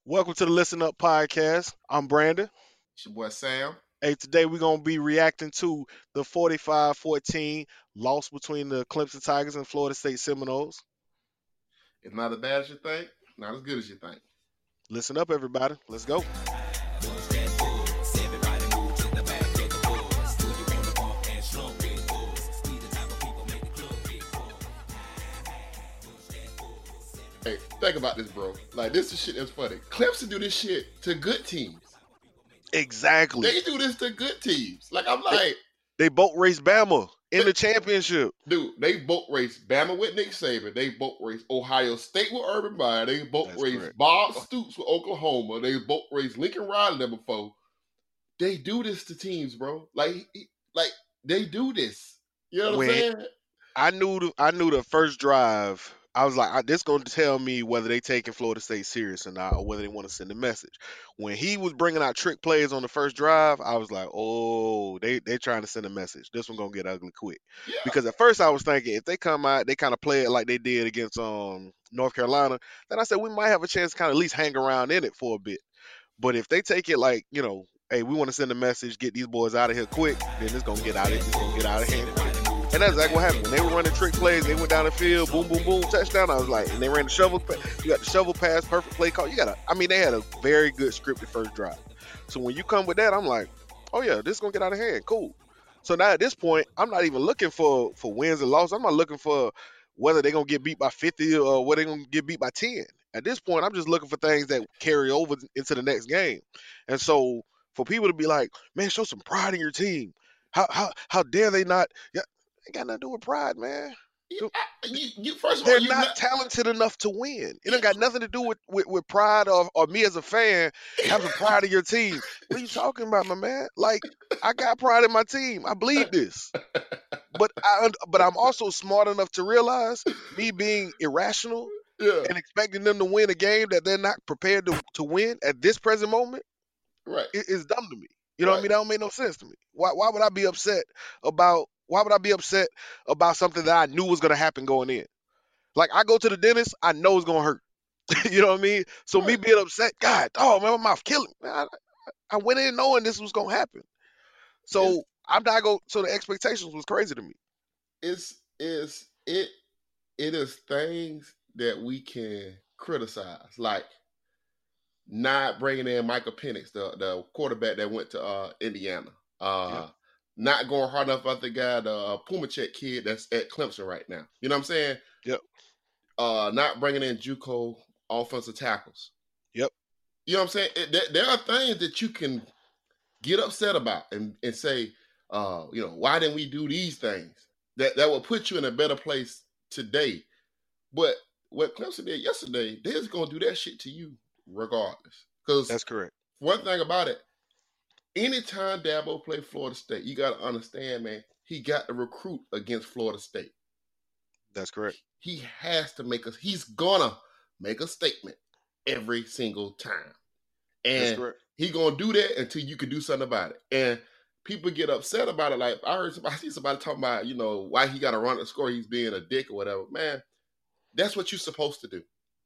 Welcome to the Listen Up podcast. I'm Brandon. It's your boy Sam. Hey, today we're going to be reacting to the 45-14 loss between the Clemson Tigers and Florida State Seminoles. It's not as bad as you think, not as good as you think. Listen up, everybody. Let's go. Hey, think about this, bro. Like, this is shit that's funny. Clemson do this shit to good teams. Exactly. They do this to good teams. Like, I'm They, like, they boat race Bama in the championship. dude, they boat race Bama with Nick Saban. They boat race Ohio State with Urban Meyer. They boat That's race correct. Bob Stoops with Oklahoma. They boat race Lincoln Riley there before. They do this to teams, bro. Like they do this. You know what I'm When saying? I knew the first drive. I was like, this going to tell me whether they taking Florida State serious or not, or whether they want to send a message. When he was bringing out trick plays on the first drive, I was like, oh, they trying to send a message. This one gonna get ugly quick. Yeah. Because at first I was thinking if they come out, they kind of play it like they did against North Carolina. Then I said we might have a chance to kind of at least hang around in it for a bit. But if they take it like hey, we want to send a message, get these boys out of here quick, then it's gonna get out of hand quick. And that's exactly what happened. When they were running trick plays, they went down the field, boom, boom, boom, touchdown. I was like, and they ran the shovel. You got the shovel pass, perfect play call. They had a very good scripted first drive. So when you come with that, I'm like, oh yeah, this is gonna get out of hand. Cool. So now at this point, I'm not even looking for wins and losses. I'm not looking for whether they're gonna get beat by 50 or whether they're gonna get beat by 10. At this point, I'm just looking for things that carry over into the next game. And so for people to be like, man, show some pride in your team. How dare they not? Yeah, ain't got nothing to do with pride, man. You first of all, They're you not talented enough to win. It ain't got nothing to do with pride or me as a fan having pride in your team. What are you talking about, my man? Like, I got pride in my team. I bleed this. But I'm also smart enough to realize me being irrational yeah, and expecting them to win a game that they're not prepared to win at this present moment right, is dumb to me. You know what I right. mean? That don't make no sense to me. Why would I be upset about something that I knew was gonna happen going in? Like I go to the dentist, I know it's gonna hurt. You know what I mean? So me Right. being upset, God, oh man, my mouth killing me. I went in knowing this was gonna happen. It's So I'm not go. So the expectations was crazy to me. it is things that we can criticize, like not bringing in Michael Penix, the quarterback that went to Indiana. Yeah, Not going hard enough at the guy, the Pumacek kid that's at Clemson right now. You know what I'm saying? yep, Not bringing in JUCO offensive tackles. yep. You know what I'm saying? There are things that you can get upset about and say, why didn't we do these things? That will put you in a better place today. But what Clemson did yesterday, they're just gonna do that shit to you regardless. Because That's correct. one thing about it, anytime Dabo play Florida State, you gotta understand, man, he got to recruit against Florida State. That's correct. He has to he's gonna make a statement every single time. That's And correct. he gonna do that until you can do something about it. And people get upset about it. Like I see somebody talking about, why he got to run the score. He's being a dick or whatever. Man, that's what you're supposed to do.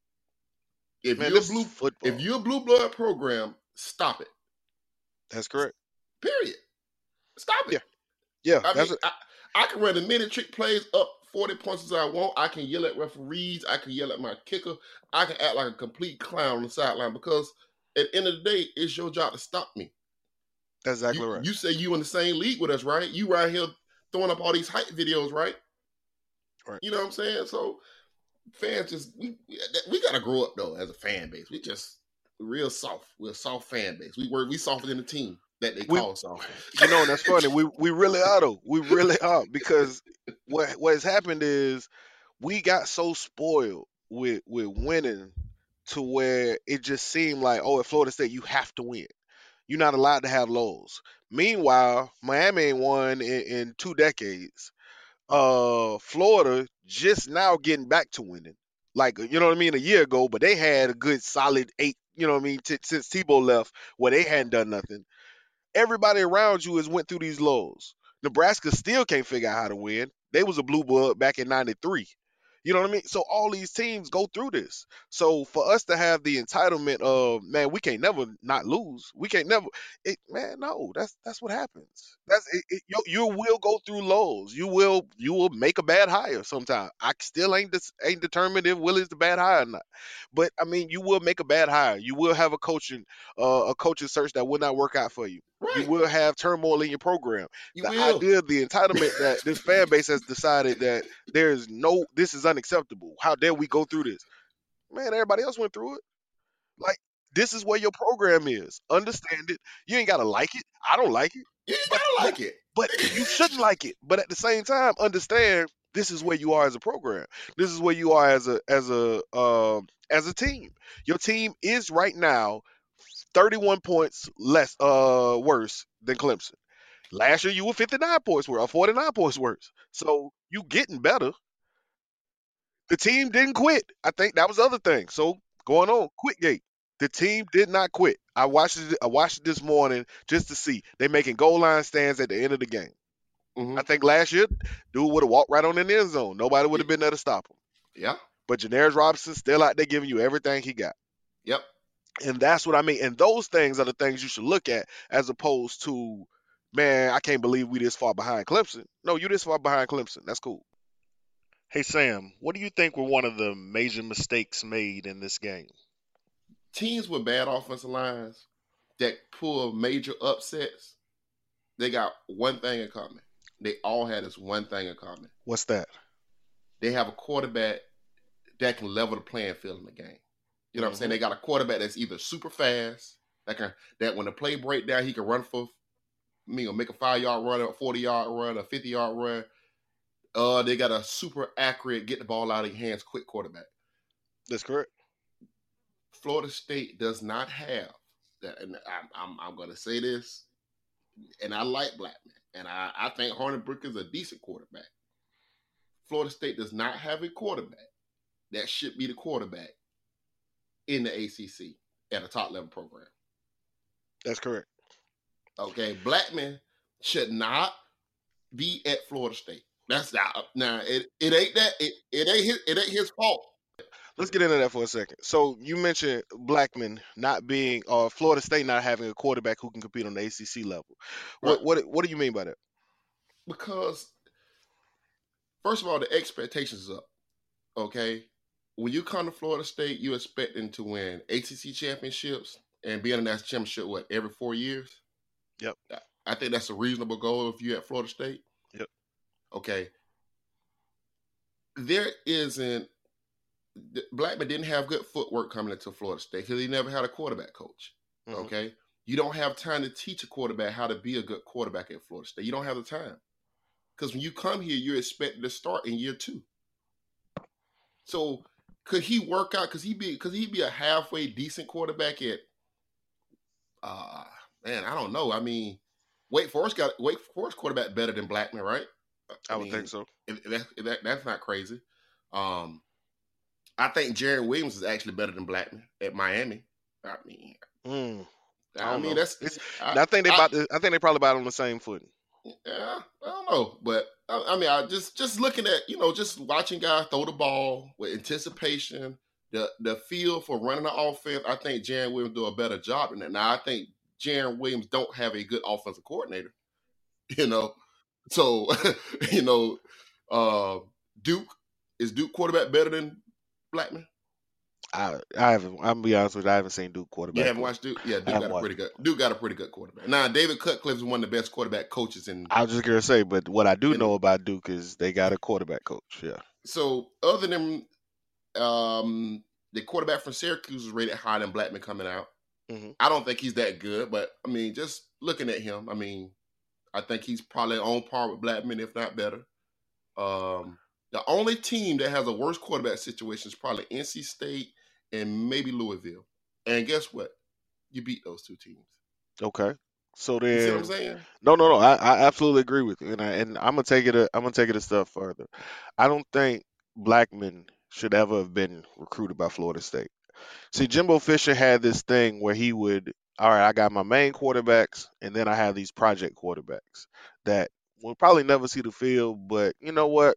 If Man, you're this is football. if you're a blue blood program, stop it. That's correct. Period. Stop it. Yeah, I mean, that's I can run as many trick plays up 40 points as I want. I can yell at referees. I can yell at my kicker. I can act like a complete clown on the sideline because at the end of the day, it's your job to stop me. exactly right. You say you in the same league with us, right? You right here throwing up all these hype videos, right? Right. You know what I'm saying? So fans we gotta grow up though as a fan base. We just real soft. We're a soft fan base. We softer than the team that they We, call soft. that's funny. We really are though. We really are because what has happened is we got so spoiled with winning to where it just seemed like, oh, at Florida State you have to win. You're not allowed to have lows. Meanwhile, Miami ain't won in 2 decades. Florida just now getting back to winning. Like, you know what I mean, a year ago, but they had a good solid 8, you know what I mean, since Tebow left, where they hadn't done nothing. Everybody around you has went through these lows. Nebraska still can't figure out how to win. They was a blue blood back in '93. You know what I mean? So all these teams go through this. So for us to have the entitlement of, man, we can't never not lose. We can't never man, no, that's what happens. You will go through lows. You will make a bad hire sometime. I still ain't determined if Willie's the bad hire or not. But I mean, you will make a bad hire. You will have a coaching search that will not work out for you. You Right. will have turmoil in your program. You The will. idea of the entitlement that this fan base has decided that this is unacceptable. How dare we go through this? Man, everybody else went through it. Like, this is where your program is. Understand it. You ain't gotta like it. I don't like it. You ain't But gotta but like it. but you shouldn't like it. But at the same time, understand this is where you are as a program. This is where you are as a team. Your team is right now 31 points less worse than Clemson. Last year you were 59 points worse or 49 points worse. So you getting better. The team didn't quit. I think that was the other thing. So going on, quit gate. The team did not quit. I watched it this morning just to see. They making goal line stands at the end of the game. Hmm. I think last year, dude would have walked right on in the end zone. Nobody would have been there to stop him. Yeah. But Janarius Robinson still out there giving you everything he got. Yep. And that's what I mean. And those things are the things you should look at as opposed to, man, I can't believe we this far behind Clemson. No, you this far behind Clemson. That's cool. Hey Sam, what do you think were one of the major mistakes made in this game? Teams with bad offensive lines that pull major upsets, they got one thing in common. They all had this one thing in common. What's that? They have a quarterback that can level the playing field in the game. You know what I'm saying? Mhm. They got a quarterback that's either super fast, that when the play break down, he can run for make a 5-yard run, a 40-yard run, a 50-yard run. They got a super accurate, get the ball out of your hands, quick quarterback. That's correct. Florida State does not have that, and I'm going to say this, and I like Blackman, and I think Hornibrook is a decent quarterback. Florida State does not have a quarterback that should be the quarterback in the ACC at a top level program. That's correct. Okay, Blackman should not be at Florida State. That's not now. It ain't that. It ain't his fault. Let's get into that for a second. So you mentioned Blackman not being, or Florida State not having a quarterback who can compete on the ACC level. Right. What do you mean by that? Because first of all, the expectations is up. Okay, when you come to Florida State, you expecting to win ACC championships and be in a national championship every 4 years. Yep. I think that's a reasonable goal if you're at Florida State. Yep. Okay. There isn't. Blackman didn't have good footwork coming into Florida State because he never had a quarterback coach. Mhm. Okay. You don't have time to teach a quarterback how to be a good quarterback at Florida State. You don't have the time. Because when you come here, you're expected to start in year 2. So could he work out? Could he be a halfway decent quarterback at man, I don't know. I mean, Wake Forest quarterback better than Blackman, right? I would think so. That's not crazy. I think Jared Williams is actually better than Blackman at Miami. I mean, I don't know. that's. I think they probably about on the same footing. Yeah, I don't know, but I mean, I just looking at just watching guys throw the ball with anticipation, the feel for running the offense. I think Jared Williams do a better job than that. Now, I think Jared Williams don't have a good offensive coordinator. So Duke quarterback better than Blackman? I haven't. I'm gonna be honest with you. I haven't seen Duke quarterback. You haven't watched Duke? Yeah, Duke got a pretty good quarterback. Now, David Cutcliffe is one of the best quarterback coaches in. I was just gonna say, but what I do know about Duke is they got a quarterback coach. Yeah. So other than the quarterback from Syracuse is rated higher than Blackman coming out. Mm-hmm. I don't think he's that good, but I mean, just looking at him, I mean, I think he's probably on par with Blackman, if not better. The only team that has a worse quarterback situation is probably NC State and maybe Louisville. And guess what? You beat those two teams. Okay. So then, you see what I'm saying? No. I absolutely agree with you, and I'm gonna take it. I'm gonna take it a step further. I don't think Blackman should ever have been recruited by Florida State. See, Jimbo Fisher had this thing where he would, all right, I got my main quarterbacks, and then I have these project quarterbacks that will probably never see the field, but you know what?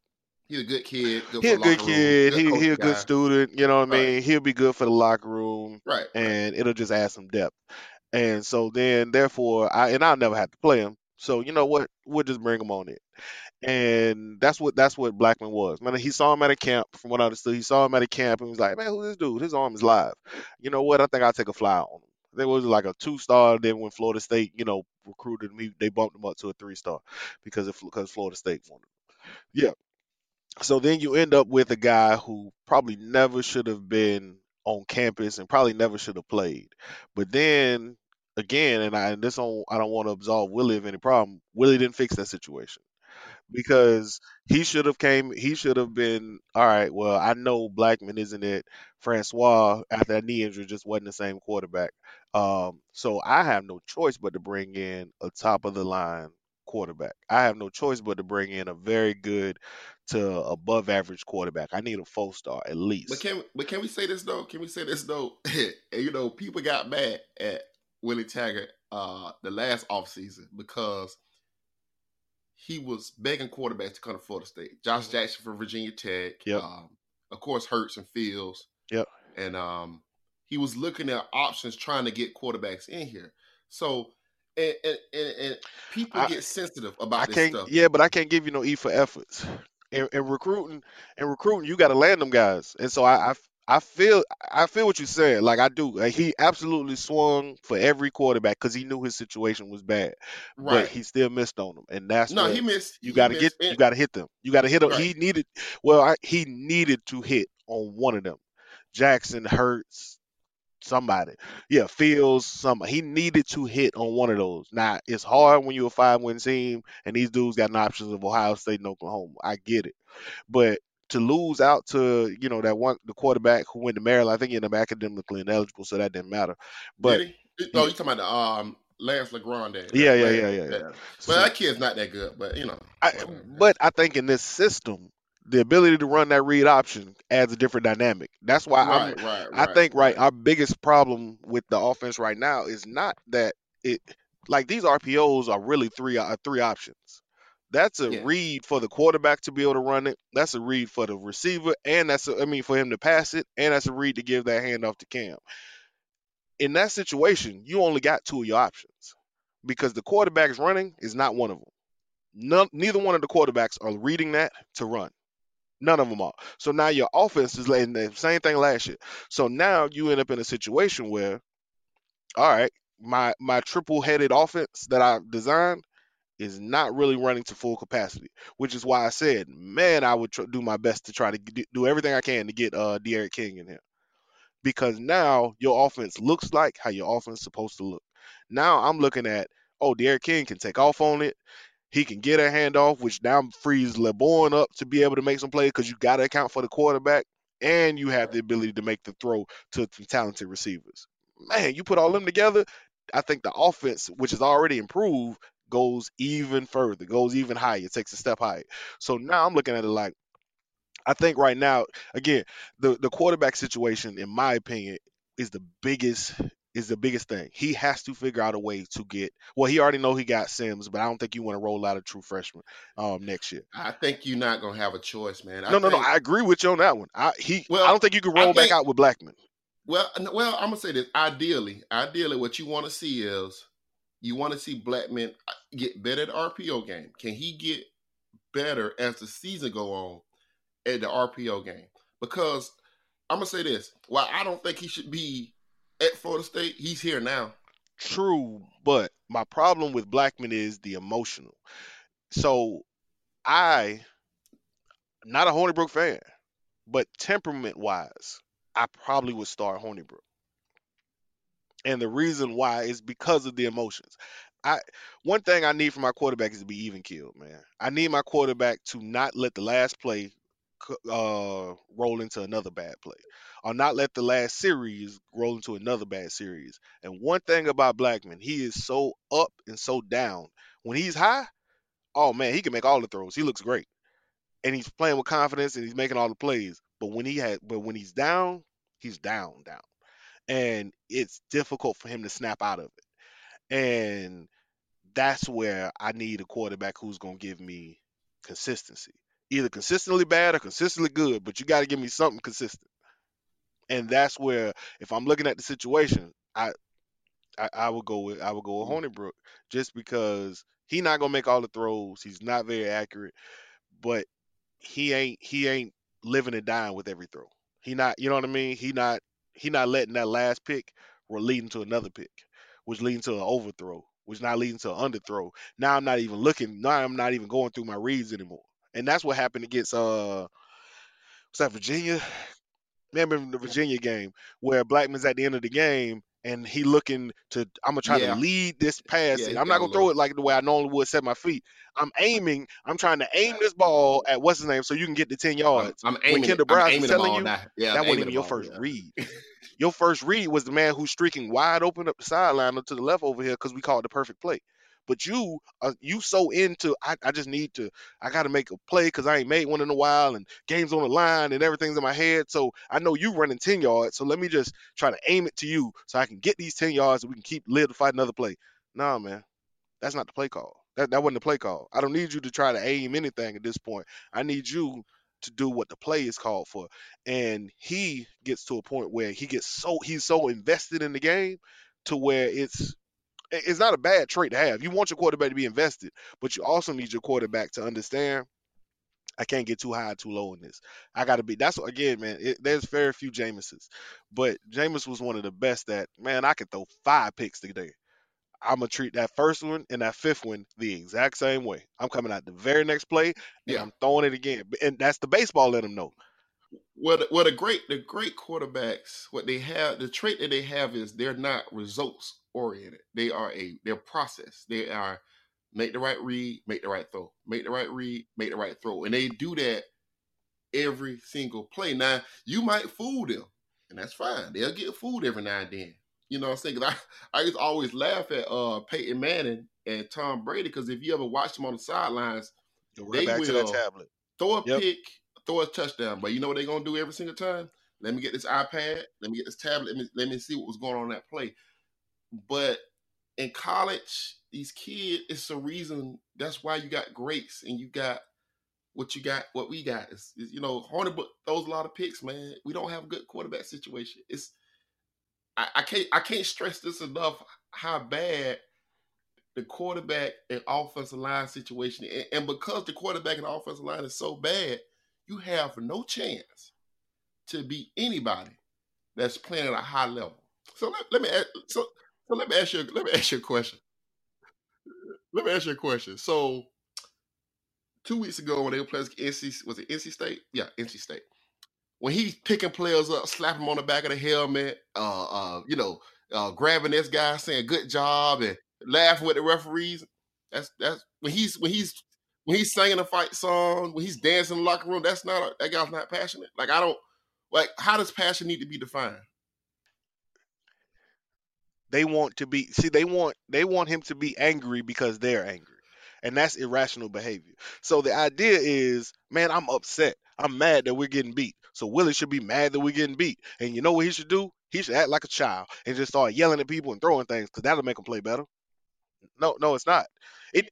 He's a good kid, good He for a the good locker room, kid. good He culture a good guy. student. You know what I Right, mean? He'll be good for the locker room, right, right. and it'll just add some depth. And so then, therefore, I'll never have to play him. So you know what? We'll just bring him on in. And that's what Blackman was. Man, he saw him at a camp. From what I understood, he saw him at a camp and was like, "Man, who's this dude? His arm is live. You know what? I think I'll take a fly on him." There was like a 2-star. Then when Florida State, recruited him, they bumped him up to a 3-star because Florida State wanted him. Yeah. So then you end up with a guy who probably never should have been on campus and probably never should have played. But then again, I don't want to absolve Willie of any problem. Willie didn't fix that situation because he should have been all right. Well, I know Blackman isn't it. Francois after that knee injury just wasn't the same quarterback. So I have no choice but to bring in a top of the line quarterback. I have no choice but to bring in a very good to above average quarterback. I need a 4-star at But least. can we say this though? Can we say this though? And, people got mad at Willie Taggart the last offseason because he was begging quarterbacks to come to Florida State. Josh Hmm. Jackson from Virginia Tech, Yep. of course Hurts and Fields, Yep. and he was looking at options trying to get quarterbacks in here. So and people I get sensitive I about this can't. stuff. Yeah, but I can't give you no E for efforts. In recruiting, you got to land them guys. And so I feel what you're saying. Like I do. Like, he absolutely swung for every quarterback because he knew his situation was bad, but Right. he still missed on them. And that's No, what he missed you it. got to hit them. You got to hit them. Right. He needed to hit on one of them. Jackson, Hurts, somebody. Yeah, Fields, somebody. He needed to hit on one of those. Now, it's hard when you're a 5-win team and these dudes got an options of Ohio State and Oklahoma. I get it. But to lose out to, the quarterback who went to Maryland, I think he ended up academically ineligible, so that didn't matter. Did But he? Oh, yeah, you talking about Lance LeGrand? yeah, yeah, Lance, yeah, yeah, yeah. yeah. But So that kid's not that good. But I, whatever. but I think in this system, the ability to run that read option adds a different dynamic. That's why Right, right, I right, think right, right. our biggest problem with the offense right now is not that it like these RPOs are really three options. That's a Yeah, read for the quarterback to be able to run it. That's a read for the receiver, and for him to pass it, and that's a read to give that handoff to Cam. In that situation, you only got two of your options because the quarterback's running is not one of them. Neither one of the quarterbacks are reading that to run. None of them are. So now your offense is letting the same thing last year. So now you end up in a situation where, all right, my triple headed offense that I designed is not really running to full capacity, which is why I said, man, I would do my best to try to do everything I can to get De'Aaron King in here because now your offense looks like how your offense is supposed to look. Now I'm looking at, oh, De'Aaron King can take off on it. He can get a handoff, which now frees LeBron up to be able to make some plays because you got to account for the quarterback and you have right. the ability to make the throw to some talented receivers. Man, you put all them together, I think the offense, which is already improved, goes even further, goes even higher, takes a step higher. So now I'm looking at it like I think right now, again, the quarterback situation, in my opinion, is the biggest thing. He has to figure out a way to get. Well, he already know he got Sims, but I don't think you want to roll out a true freshman next year. I think you're not gonna have a choice, man. I No, no, no. think. I agree with you on that one. I don't think you can I roll back think. out with Blackman. I'm gonna say this. Ideally, what you want to see is you want to see Blackman get better at the RPO game. Can he get better as the season go on at the RPO game? Because I'm gonna say this: while I don't think he should be at Florida State, he's here now. True, but my problem with Blackman is the emotional. So I, not a Hornibrook fan, but temperament wise, I probably would start Hornibrook. And the reason why is because of the emotions. I One thing I need from my quarterback is to be even killed, man. I need my quarterback to not let the last play roll into another bad play, or not let the last series roll into another bad series. And one thing about Blackman, he is so up and so down. When he's high, oh man, he can make all the throws. He looks great, and he's playing with confidence and he's making all the plays. But when he's down, he's down, and it's difficult for him to snap out of it. And that's where I need a quarterback who's going to give me consistency. either consistently bad or consistently good, but you got to give me something consistent. And that's where, if I'm looking at the situation, I would go with Mm. Hornibrook, just because he not gonna make all the throws. He's not very accurate, but he ain't living and dying with every throw. He not, you know what I mean? He not letting that last pick or leading to another pick, which leading to an overthrow, which not leading to an underthrow. Now I'm not even looking. Now I'm not even going through my reads anymore. And that's what happened against was that Virginia? Remember the Virginia game where Blackman's at the end of the game and he looking to, I'm gonna try to Yeah, lead this pass. yeah, he I'm not got a gonna throw little. it like the way I normally would set my feet. I'm trying to aim this ball at what's his name so you can get the 10 yards. I'm When aiming it. Kendall I'm Browse is aiming the telling ball you now. Yeah, I'm that wasn't aiming the even your ball. first Yeah. read. Your first read was the man who's streaking wide open up the sideline up to the left over here because we called the perfect play. But you so into, I just need to, I got to make a play because I ain't made one in a while and game's on the line and everything's in my head. So I know you running 10 yards. So let me just try to aim it to you so I can get these 10 yards and we can keep live to fight another play. Nah, man, that's not the play call. That wasn't the play call. I don't need you to try to aim anything at this point. I need you to do what the play is called for. And he gets to a point where he's so invested in the game to where it's not a bad trait to have. You want your quarterback to be invested, but you also need your quarterback to understand I can't get too high, too low in this. I got to be. That's again, man. There's very few Jameses, but Jameis was one of the best. That man, I could throw 5 picks today. I'm gonna treat that first one and that fifth one the exact same way. I'm coming out the very next play and Yeah. I'm throwing it again. And that's the baseball. Let them know. The great quarterbacks, what they have, the trait that they have is they're not results oriented. They're process. They are make the right read, make the right throw, make the right read, make the right throw, and they do that every single play. Now you might fool them, and that's fine. They'll get fooled every now and then. You know what I'm saying? 'Cause I used to always laugh at Peyton Manning and Tom Brady because if you ever watch them on the sidelines, Go right they back to that will tablet. throw a Yep. pick, throw a touchdown. But you know what they're gonna do every single time? Let me get this iPad, let me get this tablet, let me see what was going on in that play. But in college, these kids, it's a reason. That's why you got greats and you got what you got. What we got is Hornibrook throws a lot of picks, man. We don't have a good quarterback situation. I can't stress this enough how bad the quarterback and offensive line situation. And because the quarterback and offensive line is so bad, you have no chance to beat anybody that's playing at a high level. So let me ask you a question. Let me ask you a question. So 2 weeks ago when they were playing NC, was it NC State? Yeah, NC State. When he's picking players up, slapping them on the back of the helmet, grabbing this guy, saying "good job" and laughing with the referees. That's when he's singing a fight song, when he's dancing in the locker room. That guy's not passionate. Like I don't like. How does passion need to be defined? They want to be see they want him to be angry because they're angry. And that's irrational behavior. So the idea is, man, I'm upset. I'm mad that we're getting beat. So Willie should be mad that we're getting beat. And you know what he should do? He should act like a child and just start yelling at people and throwing things because that'll make him play better. No, no, it's not. It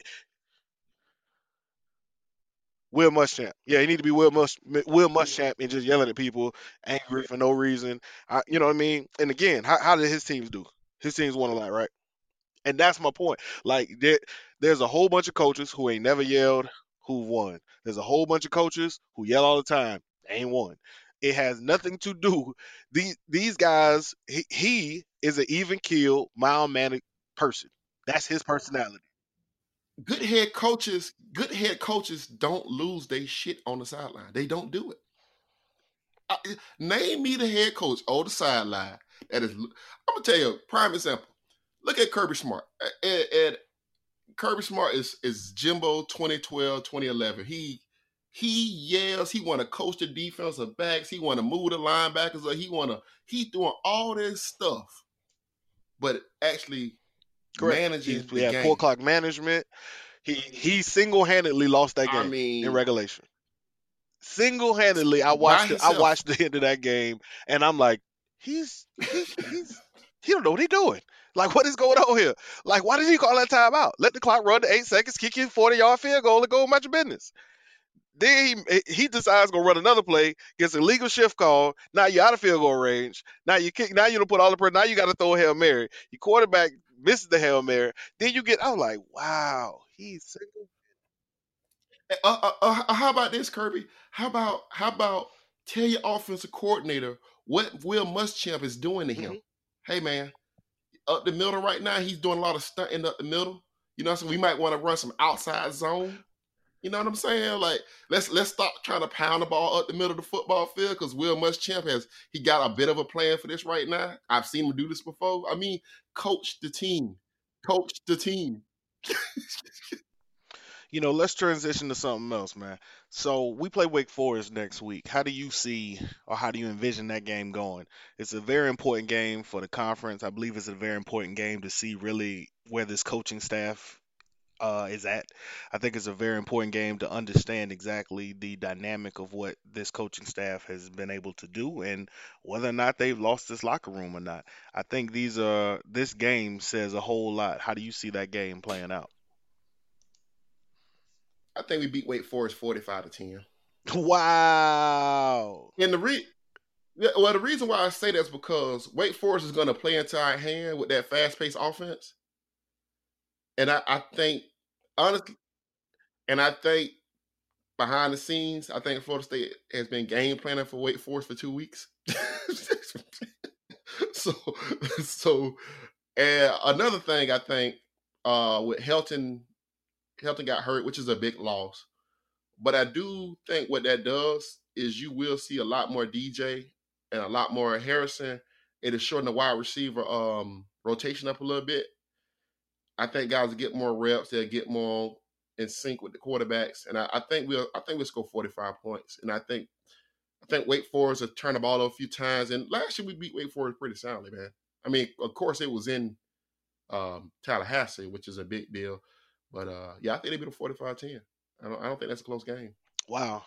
Will Muschamp. Yeah, he need to be Will Muschamp and just yelling at people, angry for no reason. You know what I mean? And again, how did his teams do? His teams won a lot, right? And that's my point. Like there's a whole bunch of coaches who ain't never yelled who won. There's a whole bunch of coaches who yell all the time, ain't won. It has nothing to do. These guys, he is an even keel, mild mannered person. That's his personality. Good head coaches don't lose their shit on the sideline. They don't do it. Name me the head coach on the sideline that is. I'm gonna tell you a prime example. Look at Kirby Smart. And Kirby Smart is Jimbo 2012, 2011. He yells. He want to coach the defensive backs. He want to move the linebackers. Or he doing all this stuff, but actually Correct. He managing the had poor game. clock management. He single handedly lost that I game in mean, regulation. Single handedly, by I himself. watched the end of that game, and I'm like, he's he don't know what he's doing. Like, what is going on here? Like, why did he call that timeout? Let the clock run to 8 seconds, kick you 40-yard field goal, and go about your business. Then he decides to run another play, gets a legal shift call. Now you're out of field goal range. Now you kick. Now you don't put all the pressure. Now you got to throw a Hail Mary. Your quarterback misses the Hail Mary. Then you get. I'm like, wow, he's single. How about this, Kirby? How about tell your offensive coordinator what Will Muschamp is doing to him? Mm-hmm. Hey man, up the middle right now, he's doing a lot of stunting up the middle. You know, so we might want to run some outside zone. You know what I'm saying? Like, let's stop trying to pound the ball up the middle of the football field because Will Muschamp he got a bit of a plan for this right now. I've seen him do this before. I mean, coach the team, coach the team. Let's transition to something else, man. So we play Wake Forest next week. How do you see or how do you envision that game going? It's a very important game for the conference. I believe it's a very important game to see really where this coaching staff is at. I think it's a very important game to understand exactly the dynamic of what this coaching staff has been able to do and whether or not they've lost this locker room or not. I think this game says a whole lot. How do you see that game playing out? I think we beat Wake Forest 45-10. Wow. And the reason why I say that is because Wake Forest is going to play into our hand with that fast paced offense, and I think honestly, and I think behind the scenes, I think Florida State has been game planning for Wake Forest for 2 weeks. so, so, and another thing I think with Helton got hurt, which is a big loss. But I do think what that does is you will see a lot more DJ and a lot more Harrison. It is shorten the wide receiver rotation up a little bit. I think guys will get more reps. They'll get more in sync with the quarterbacks, and I think we'll score 45 points. And I think Wake Forest has turned the ball over a few times. And last year we beat Wake Forest pretty soundly, man. I mean, of course it was in Tallahassee, which is a big deal. But yeah, I think they beat them 45-10. I don't think that's a close game. Wow.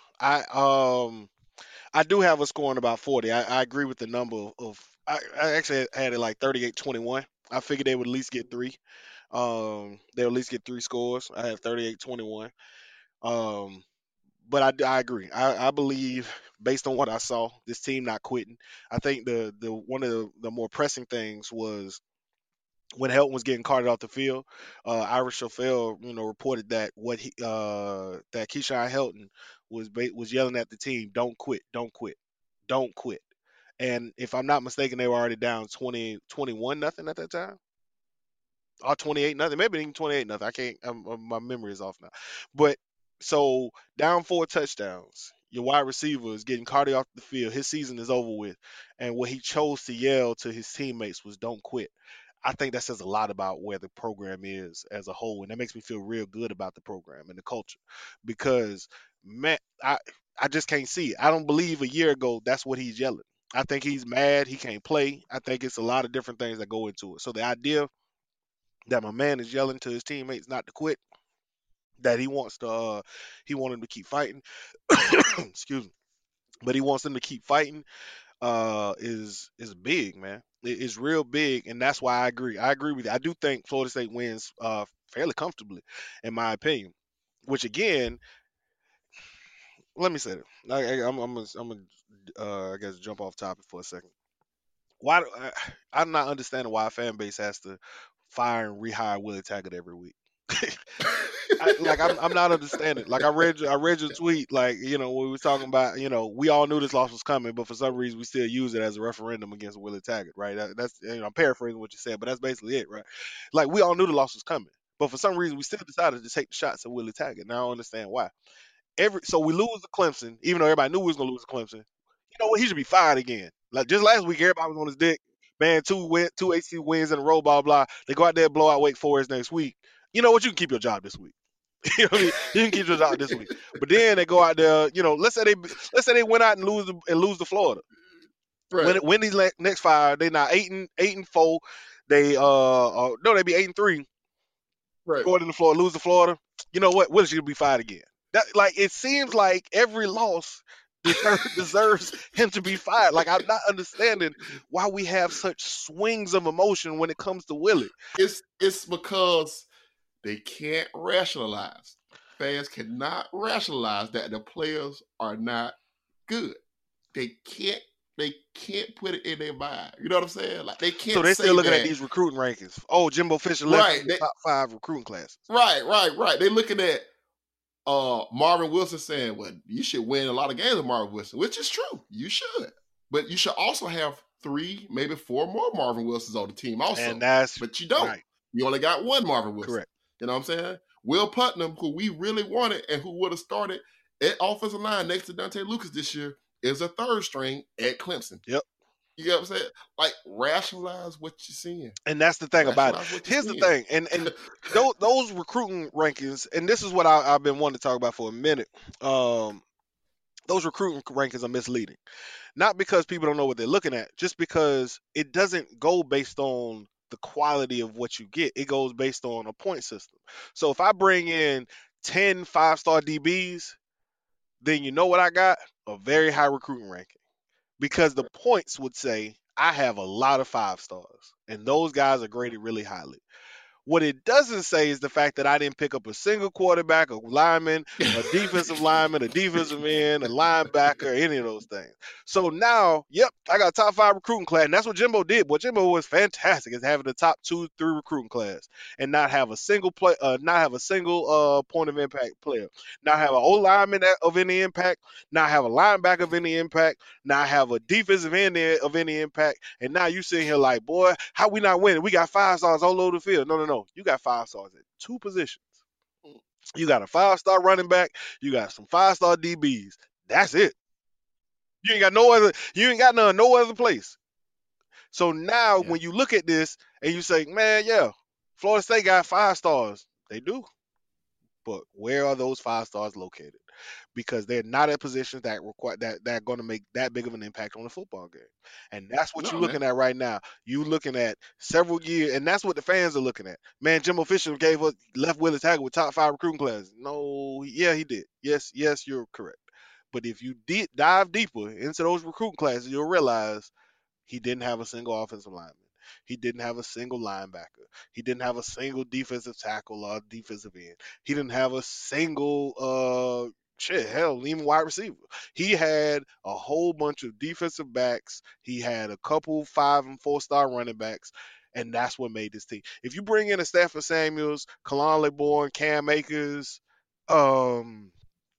I do have a score in about 40. I agree with the number of I actually had it like 38-21. I figured they would at least get three. They'll at least get three scores. I have 38-21. Um, but I agree. I believe based on what I saw, this team not quitting. I think the one of the more pressing things was when Helton was getting carted off the field. Irish Chauffeur, reported that that Keyshawn Helton was yelling at the team, "Don't quit, don't quit, don't quit." And if I'm not mistaken, they were already down 20, 21 nothing at that time, or 28 nothing, maybe even 28 nothing. I can't. My memory is off now. But so down 4 touchdowns. Your wide receiver is getting carted off the field. His season is over with, and what he chose to yell to his teammates was "Don't quit." I think that says a lot about where the program is as a whole, and that makes me feel real good about the program and the culture, because man, I just can't see it. I don't believe a year ago that's what he's yelling. I think he's mad he can't play. I think it's a lot of different things that go into it. So the idea that my man is yelling to his teammates not to quit, that he want him to keep fighting. Excuse me, but he wants them to keep fighting. Is big, man. It's real big, and that's why I agree. I agree with you. I do think Florida State wins fairly comfortably, in my opinion. Which again, let me say that. I guess jump off topic for a second. Why I'm not understanding why a fan base has to fire and rehire Willie Taggart every week. I'm not understanding. Like I read your tweet. Like when we was talking about we all knew this loss was coming, but for some reason we still use it as a referendum against Willie Taggart. Right? That's I'm paraphrasing what you said, but that's basically it. Right? Like we all knew the loss was coming, but for some reason we still decided to take the shots at Willie Taggart. Now I don't understand why. So we lose to Clemson, even though everybody knew we was gonna lose to Clemson. You know what? He should be fired again. Like just last week, everybody was on his dick. Man, two AC wins in a row, blah blah. They go out there and blow out Wake Forest next week. You know what? You can keep your job this week. You know what I mean? You can keep your job this week. But then they go out there. Let's say they went out and lose to Florida. Right. Win these next five, they now 8-4. They no, they be 8-3. Right. Go into Florida, lose to Florida. You know what? Willis should be fired again. That like it seems like every loss deserves him to be fired. Like I'm not understanding why we have such swings of emotion when it comes to Willie. It's because they can't rationalize. fans cannot rationalize that the players are not good. They can't put it in their mind. You know what I'm saying? Like they can't. So they're still looking that. at these recruiting rankings. Oh, Jimbo Fisher left Right. the top 5 recruiting classes. Right. They're looking at Marvin Wilson saying, well, you should win a lot of games with Marvin Wilson, which is true. You should. But you should also have 3, maybe 4 more Marvin Wilsons on the team also. But you don't. Right. You only got 1 Marvin Wilson. Correct. You know what I'm saying? Will Putnam, who we really wanted and who would have started at offensive line next to Dante Lucas this year, is a 3rd string at Clemson. Yep. You know what I'm saying? Like, rationalize what you're seeing. And that's the thing about it. Here's the thing. And those recruiting rankings, and this is what I've been wanting to talk about for a minute. Those recruiting rankings are misleading. Not because people don't know what they're looking at, just because it doesn't go based on the quality of what you get. It goes based on a point system. So if I bring in 10 5-star DBs, then you know what I got? A very high recruiting ranking. Because the points would say I have a lot of 5 stars, and those guys are graded really highly. What it doesn't say is the fact that I didn't pick up a single quarterback, a lineman, a defensive lineman, a defensive end, a linebacker, any of those things. So now, yep, I got a top 5 recruiting class, and that's what Jimbo did. What Jimbo was fantastic is having the top 2-3 recruiting class and not have a single point of impact player, not have an old lineman of any impact, not have a linebacker of any impact, not have a defensive end of any impact, and now you sitting here like, boy, how we not winning? We got 5 stars all over the field. No. You got 5 stars at 2 positions. You got a 5-star running back. You got some 5-star DBs. That's it. You ain't got no other place. So now when you look at this and you say, man, yeah, Florida State got 5 stars. They do. But where are those 5 stars located? Because they're not at positions that require that are going to make that big of an impact on the football game. And that's what you're looking at right now. You're looking at several years, and that's what the fans are looking at. Man, Jimbo Fisher left Willis Taggart with top 5 recruiting classes. No, yeah, he did. Yes, you're correct. But if you dive deeper into those recruiting classes, you'll realize he didn't have a single offensive lineman. He didn't have a single linebacker. He didn't have a single defensive tackle or defensive end. He didn't have a single even wide receiver. He had a whole bunch of defensive backs. He had a couple 5- and 4-star running backs, and that's what made this team. If you bring in a Stafford Samuels, Kalon LeBourne, Cam Akers, Asante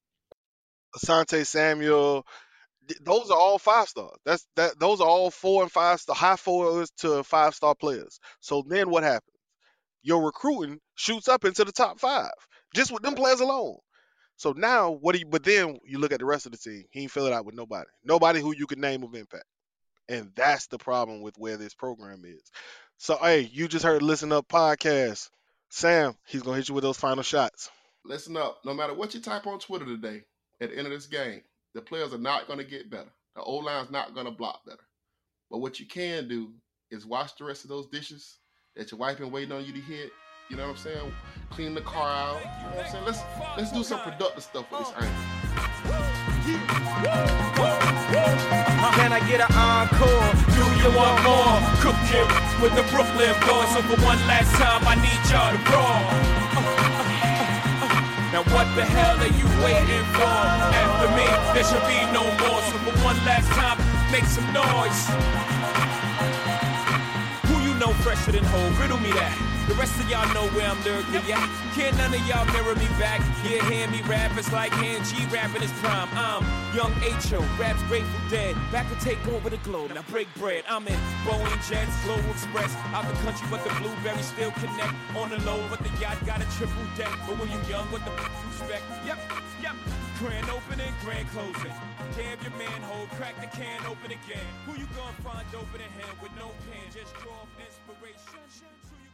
Samuel, those are all 5 stars. Those are all 4 and 5 star, high 4s to 5-star players. So then what happens? Your recruiting shoots up into the top 5 just with them players alone. So now but then you look at the rest of the team. He ain't fill it out with nobody who you can name of impact. And that's the problem with where this program is. So hey, you just heard Listen Up podcast. Sam, he's gonna hit you with those final shots. Listen up. No matter what you type on Twitter today, at the end of this game, the players are not going to get better. The O-line's not going to block better. But what you can do is wash the rest of those dishes that your wife been waiting on you to hit. You know what I'm saying? Clean the car out. You know what I'm saying? Let's do some productive stuff with this angle. Can I get an encore? Do you want more? Cook it with the Brooklyn boys. So for one last time, I need y'all to roar. Now what the hell are you waiting for? After me, there should be no more. So for one last time, make some noise. Who you know fresher than whole? Riddle me that. The rest of y'all know where I'm lurking at. Can't none of y'all mirror me back. Yeah, hear me rap, it's like hand G rapping his prime. I'm Young H.O., raps Grateful Dead. Back to take over the globe, now break bread. I'm in Boeing Jets, Global Express. Out the country, but the blueberries still connect. On the low, but the yacht got a triple deck. But when you young, what the respect? Yep. Grand opening, grand closing. Damn your manhole, crack the can open again. Who you gonna find open in hand with no pen? Just draw inspiration.